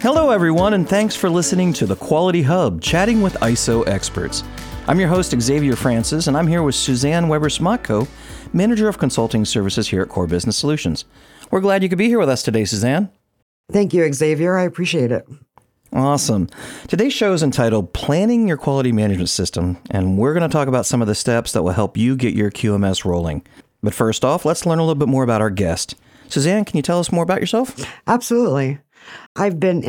Hello, everyone, and thanks for listening to the Quality Hub, chatting with ISO experts. I'm your host, Xavier Francis, and I'm here with Suzanne Weber-Smotko, Manager of Consulting Services here at Core Business Solutions. We're glad you could be here with us today, Suzanne. Thank you, Xavier. I appreciate it. Awesome. Today's show is entitled Planning Your Quality Management System, and we're going to talk about some of the steps that will help you get your QMS rolling. But first off, let's learn a little bit more about our guest. Suzanne, can you tell us more about yourself? Absolutely. I've been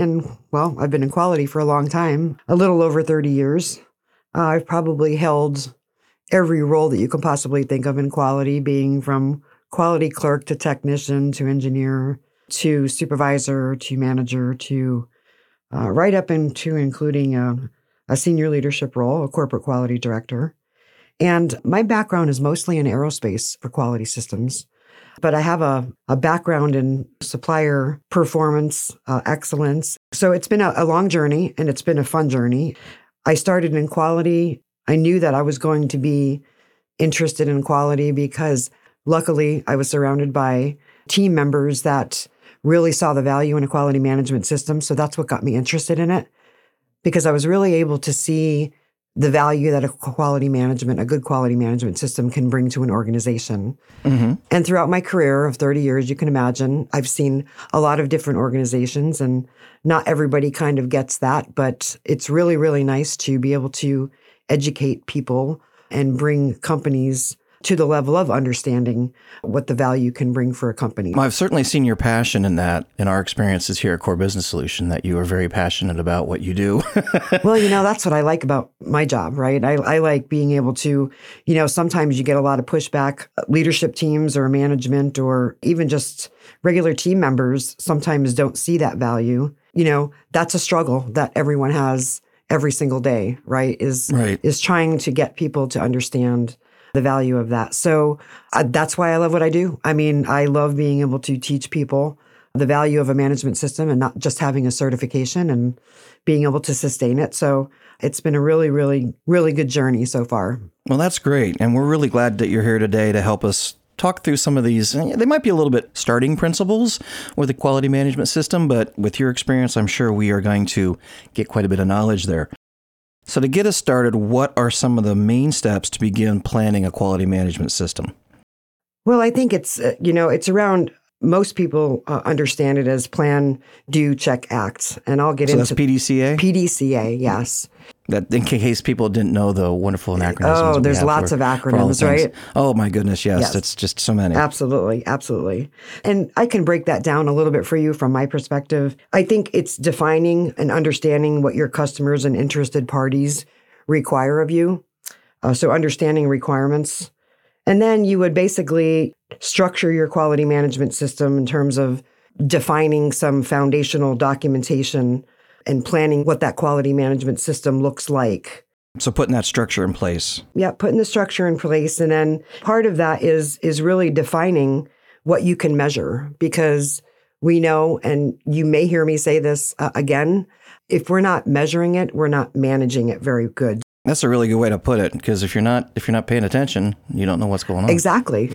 in quality for a long time, a little over 30 years. I've probably held every role that you can possibly think of in quality, being from quality clerk to technician to engineer to supervisor to manager to right up into including a senior leadership role, a corporate quality director. And my background is mostly in aerospace for quality systems. But I have a background in supplier performance, excellence. So it's been a long journey, and it's been a fun journey. I started in quality. I knew that I was going to be interested in quality because luckily I was surrounded by team members that really saw the value in a quality management system. So that's what got me interested in it, because I was really able to see the value that a good quality management system can bring to an organization. Mm-hmm. And throughout my career of 30 years, you can imagine, I've seen a lot of different organizations, and not everybody kind of gets that, but it's really, really nice to be able to educate people and bring companies to the level of understanding what the value can bring for a company. Well, I've certainly seen your passion in that, in our experiences here at Core Business Solution, that you are very passionate about what you do. Well, that's what I like about my job, right? I like being able to, sometimes you get a lot of pushback. Leadership teams or management or even just regular team members sometimes don't see that value. That's a struggle that everyone has every single day, right? Is trying to get people to understand the value of that. So that's why I love what I do. I mean, I love being able to teach people the value of a management system and not just having a certification and being able to sustain it. So it's been a really, really, really good journey so far. Well, that's great. And we're really glad that you're here today to help us talk through some of these. They might be a little bit starting principles with the quality management system, but with your experience, I'm sure we are going to get quite a bit of knowledge there. So to get us started, what are some of the main steps to begin planning a quality management system? Well, I think it's around, most people understand it as plan, do, check, act. And I'll get into... So that's PDCA? PDCA, yes. That, in case people didn't know the wonderful acronyms. Oh, there's lots of acronyms, right? Oh, my goodness, yes. It's just so many. Absolutely, absolutely. And I can break that down a little bit for you from my perspective. I think it's defining and understanding what your customers and interested parties require of you. So understanding requirements. And then you would basically structure your quality management system in terms of defining some foundational documentation and planning what that quality management system looks like. So putting that structure in place. Yeah, putting the structure in place. And then part of that is really defining what you can measure, because we know, and you may hear me say this again, if we're not measuring it, we're not managing it very good. That's a really good way to put it, because if you're not paying attention, you don't know what's going on. Exactly.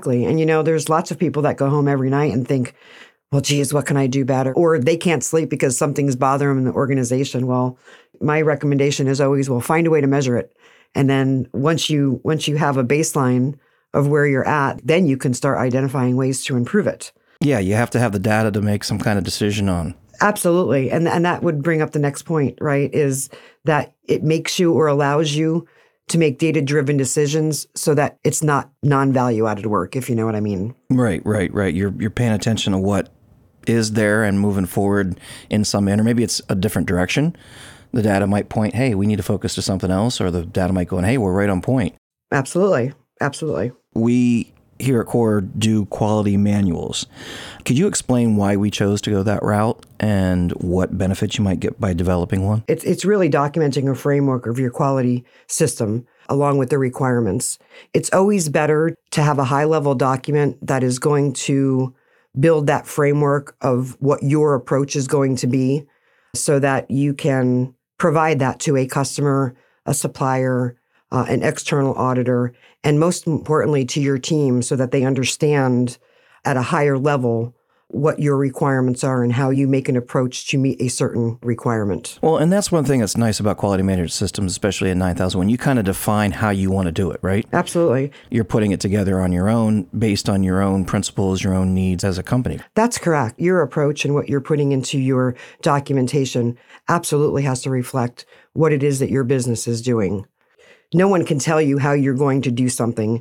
And there's lots of people that go home every night and think, well, geez, what can I do better? Or they can't sleep because something's bothering them in the organization. Well, my recommendation is always, find a way to measure it. And then once you have a baseline of where you're at, then you can start identifying ways to improve it. Yeah, you have to have the data to make some kind of decision on. Absolutely. And that would bring up the next point, right, is that it makes you or allows you to make data-driven decisions so that it's not non-value added work, if you know what I mean. Right. You're paying attention to what is there and moving forward in some manner. Maybe it's a different direction. The data might point, hey, we need to focus to something else, or the data might go, hey, we're right on point. Absolutely. We here at Core do quality manuals. Could you explain why we chose to go that route and what benefits you might get by developing one? It's really documenting a framework of your quality system along with the requirements. It's always better to have a high-level document that is going to build that framework of what your approach is going to be so that you can provide that to a customer, a supplier, an external auditor, and most importantly to your team so that they understand at a higher level what your requirements are and how you make an approach to meet a certain requirement. Well, and that's one thing that's nice about quality management systems, especially in 9001. You kind of define how you want to do it, right? Absolutely. You're putting it together on your own, based on your own principles, your own needs as a company. That's correct. Your approach and what you're putting into your documentation absolutely has to reflect what it is that your business is doing. No one can tell you how you're going to do something.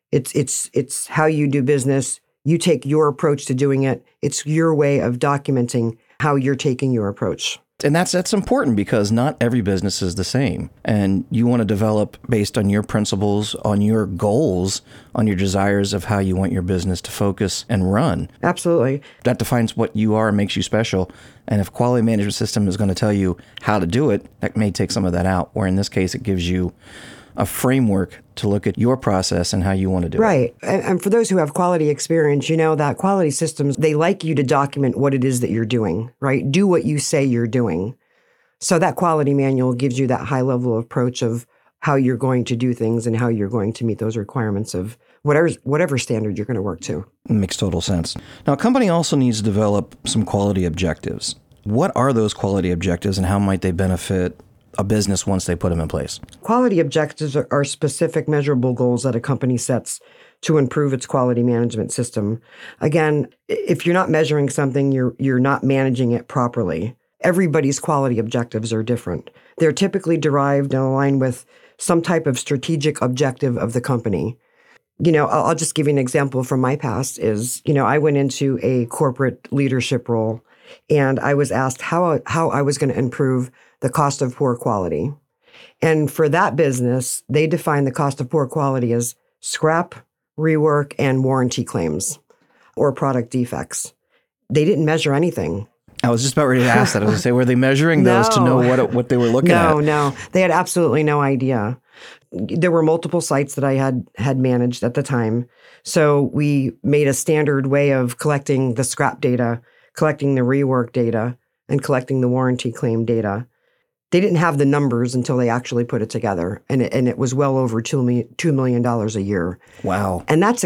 It's how you do business. You take your approach to doing it. It's your way of documenting how you're taking your approach. And that's important because not every business is the same. And you want to develop based on your principles, on your goals, on your desires of how you want your business to focus and run. Absolutely. That defines what you are and makes you special. And if quality management system is going to tell you how to do it, that may take some of that out. Or in this case, it gives you a framework to look at your process and how you want to do it. Right. And for those who have quality experience, you know that quality systems, they like you to document what it is that you're doing, right? Do what you say you're doing. So that quality manual gives you that high level approach of how you're going to do things and how you're going to meet those requirements of whatever standard you're going to work to. It makes total sense. Now, a company also needs to develop some quality objectives. What are those quality objectives and how might they benefit a business once they put them in place? Quality objectives are specific measurable goals that a company sets to improve its quality management system. Again, if you're not measuring something, you're not managing it properly. Everybody's quality objectives are different. They're typically derived and aligned with some type of strategic objective of the company. You know, I'll just give you an example from my past is, you know, I went into a corporate leadership role and I was asked how I was going to improve the cost of poor quality. And for that business, they define the cost of poor quality as scrap, rework, and warranty claims or product defects. They didn't measure anything. I was just about ready to ask that. I was going to say, were they measuring those to know what they were looking at? No. They had absolutely no idea. There were multiple sites that I had managed at the time. So we made a standard way of collecting the scrap data, collecting the rework data, and collecting the warranty claim data. They didn't have the numbers until they actually put it together, and it was well over $2 million a year. Wow! And that's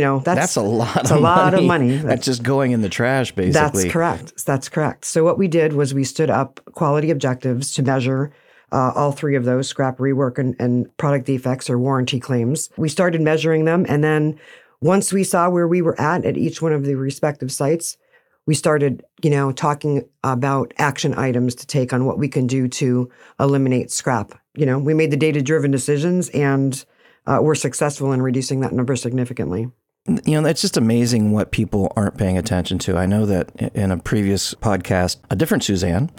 a lot of money. That's just going in the trash, basically. That's correct. So what we did was we stood up quality objectives to measure all three of those: scrap, rework, and product defects or warranty claims. We started measuring them, and then once we saw where we were at each one of the respective sites, we started, talking about action items to take on what we can do to eliminate scrap. We made the data-driven decisions and we're successful in reducing that number significantly. It's just amazing what people aren't paying attention to. I know that in a previous podcast, a different Suzanne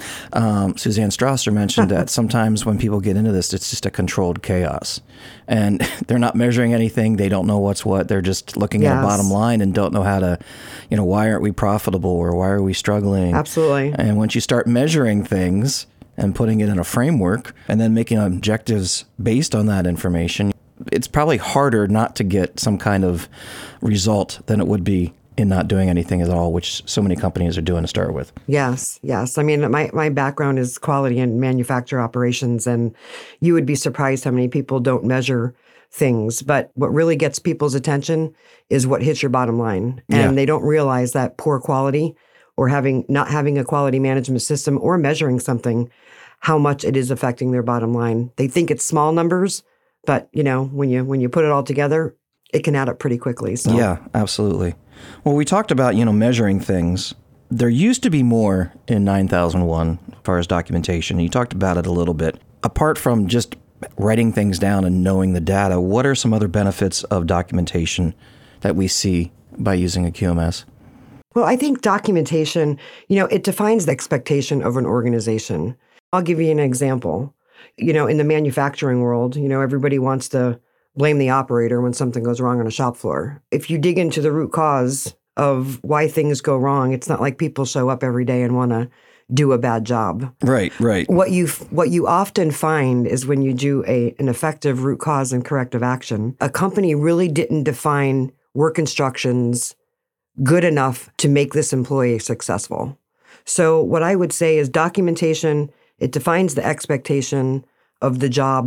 Strasser mentioned that sometimes when people get into this, it's just a controlled chaos. And they're not measuring anything. They don't know what's what. They're just looking at a bottom line and don't know how to, why aren't we profitable or why are we struggling? Absolutely. And once you start measuring things and putting it in a framework and then making objectives based on that information, it's probably harder not to get some kind of result than it would be in not doing anything at all, which so many companies are doing to start with. Yes. I mean, my background is quality and manufacturer operations, and you would be surprised how many people don't measure things. But what really gets people's attention is what hits your bottom line. And they don't realize that poor quality or not having a quality management system or measuring something, how much it is affecting their bottom line. They think it's small numbers, but, when you put it all together, it can add up pretty quickly. So. Yeah, absolutely. Well, we talked about, measuring things. There used to be more in 9001 as far as documentation. You talked about it a little bit. Apart from just writing things down and knowing the data, what are some other benefits of documentation that we see by using a QMS? Well, I think documentation, it defines the expectation of an organization. I'll give you an example. In the manufacturing world, everybody wants to blame the operator when something goes wrong on a shop floor. If you dig into the root cause of why things go wrong, it's not like people show up every day and want to do a bad job. Right. What you often find is when you do an effective root cause and corrective action, a company really didn't define work instructions good enough to make this employee successful. So what I would say is documentation, it defines the expectation of the job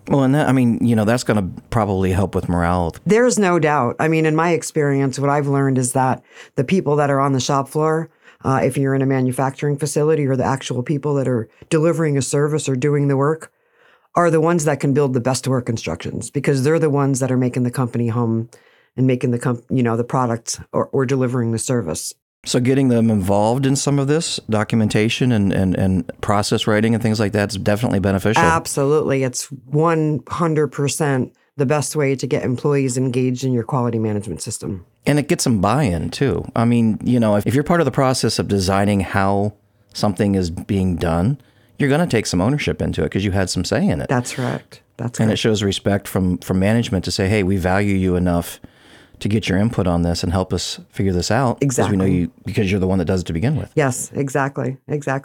Well, and that, I mean, that's going to probably help with morale. There's no doubt. I mean, in my experience, what I've learned is that the people that are on the shop floor, if you're in a manufacturing facility, or the actual people that are delivering a service or doing the work, are the ones that can build the best work instructions, because they're the ones that are making the company hum and making the product or delivering the service. So getting them involved in some of this documentation and process writing and things like that is definitely beneficial. Absolutely. It's 100% the best way to get employees engaged in your quality management system. And it gets them buy-in too. I mean, if you're part of the process of designing how something is being done, you're going to take some ownership into it because you had some say in it. That's correct. And it shows respect from management to say, hey, we value you enough to get your input on this and help us figure this out. Exactly. Because we know you, because you're the one that does it to begin with. Yes, exactly.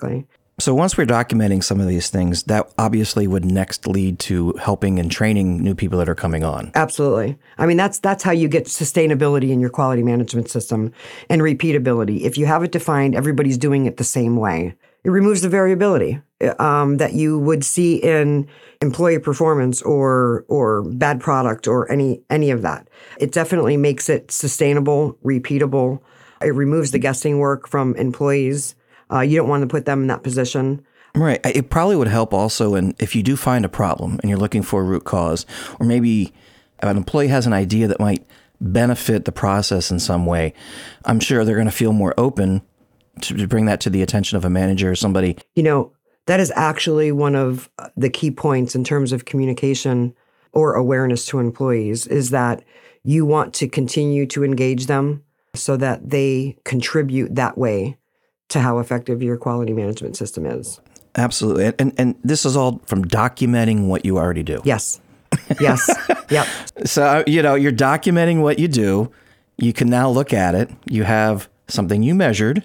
So once we're documenting some of these things, that obviously would next lead to helping and training new people that are coming on. Absolutely. I mean, that's how you get sustainability in your quality management system and repeatability. If you have it defined, everybody's doing it the same way. It removes the variability that you would see in employee performance or bad product or any of that. It definitely makes it sustainable, repeatable. It removes the guessing work from employees. You don't want to put them in that position. Right. It probably would help also if you do find a problem and you're looking for a root cause, or maybe an employee has an idea that might benefit the process in some way. I'm sure they're going to feel more open to bring that to the attention of a manager or somebody. That is actually one of the key points in terms of communication or awareness to employees, is that you want to continue to engage them so that they contribute that way to how effective your quality management system is. Absolutely. And this is all from documenting what you already do. Yes. Yep. So, you're documenting what you do. You can now look at it. You have something you measured,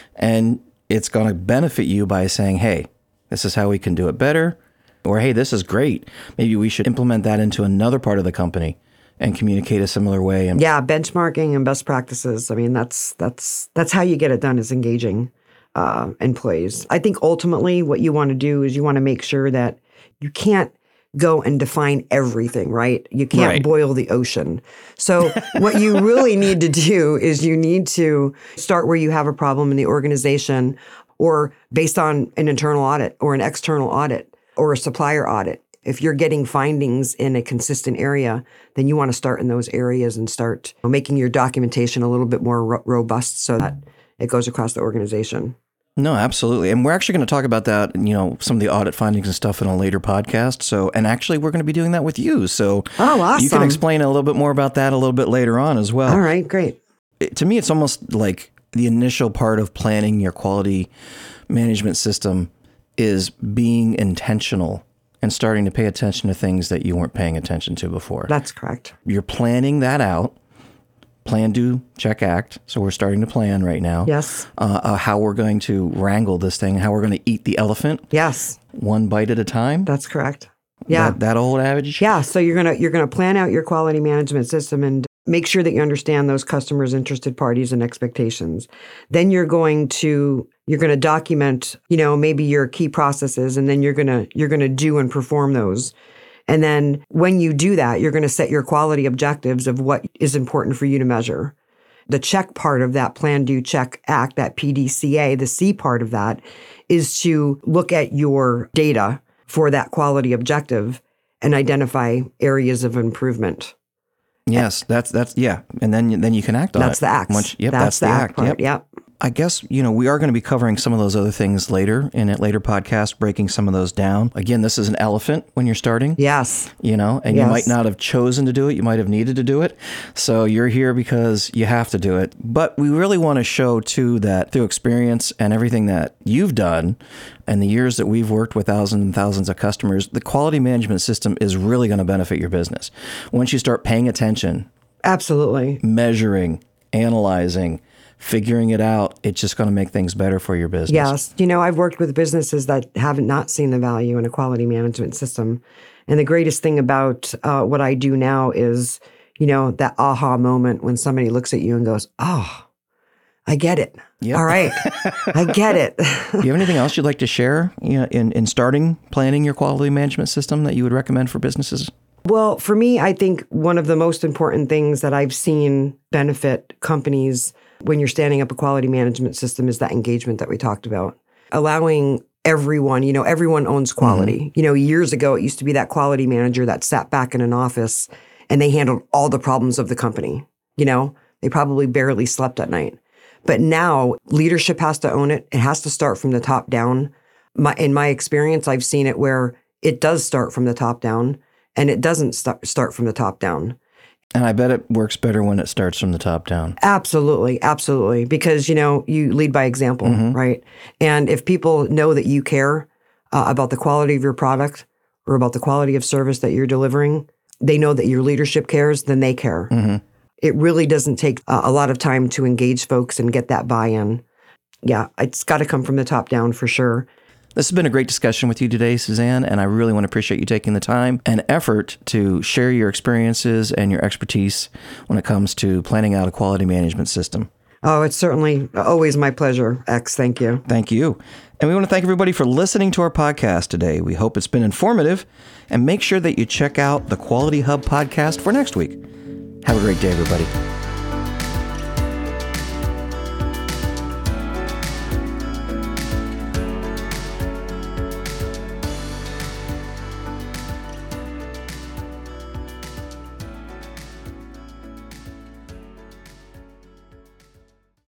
and it's going to benefit you by saying, hey, this is how we can do it better. Or, hey, this is great. Maybe we should implement that into another part of the company and communicate a similar way. And benchmarking and best practices. I mean, that's how you get it done, is engaging employees. I think ultimately what you want to do is you want to make sure that you can't go and define everything, right? You can't boil the ocean. So what you really need to do is you need to start where you have a problem in the organization, or based on an internal audit or an external audit or a supplier audit. If you're getting findings in a consistent area, then you want to start in those areas and start making your documentation a little bit more robust so that it goes across the organization. No, absolutely. And we're actually going to talk about that, some of the audit findings and stuff in a later podcast. So, and actually we're going to be doing that with you. So awesome. You can explain a little bit more about that a little bit later on as well. All right, great. To me, it's almost like the initial part of planning your quality management system is being intentional and starting to pay attention to things that you weren't paying attention to before. That's correct. You're planning that out. Plan, do, check, act. So we're starting to plan right now. Yes. How we're going to wrangle this thing, how we're going to eat the elephant. Yes. One bite at a time. That's correct. Yeah. That old adage. Yeah. So you're gonna plan out your quality management system and make sure that you understand those customers, interested parties, and expectations. Then you're going to document, maybe your key processes, and then you're gonna do and perform those. And then when you do that, you're going to set your quality objectives of what is important for you to measure. The check part of that plan, do, check, act, that PDCA, the C part of that is to look at your data for that quality objective and identify areas of improvement. Yes, that's yeah. And then you can act on it. That's the act. That's the act part. Yep. I guess, we are going to be covering some of those other things later in a later podcast, breaking some of those down. Again, this is an elephant when you're starting. Yes. And you might not have chosen to do it. You might have needed to do it. So you're here because you have to do it. But we really want to show, too, that through experience and everything that you've done and the years that we've worked with thousands and thousands of customers, the quality management system is really going to benefit your business. Once you start paying attention. Absolutely. Measuring, analyzing, figuring it out, it's just going to make things better for your business. Yes. I've worked with businesses that haven't not seen the value in a quality management system. And the greatest thing about what I do now is, that aha moment when somebody looks at you and goes, oh, I get it. Yep. All right. I get it. Do you have anything else you'd like to share in starting planning your quality management system that you would recommend for businesses? Well, for me, I think one of the most important things that I've seen benefit companies when you're standing up a quality management system is that engagement that we talked about. Allowing everyone, everyone owns quality. Mm-hmm. Years ago, it used to be that quality manager that sat back in an office and they handled all the problems of the company. They probably barely slept at night. But now leadership has to own it. It has to start from the top down. In my experience, I've seen it where it does start from the top down and it doesn't start from the top down. And I bet it works better when it starts from the top down. Absolutely. Absolutely. Because, you lead by example, Mm-hmm. right? And if people know that you care about the quality of your product or about the quality of service that you're delivering, they know that your leadership cares, then they care. Mm-hmm. It really doesn't take a lot of time to engage folks and get that buy-in. Yeah, it's got to come from the top down for sure. This has been a great discussion with you today, Suzanne, and I really want to appreciate you taking the time and effort to share your experiences and your expertise when it comes to planning out a quality management system. Oh, it's certainly always my pleasure, X. Thank you. Thank you. And we want to thank everybody for listening to our podcast today. We hope it's been informative, and make sure that you check out the Quality Hub podcast for next week. Have a great day, everybody.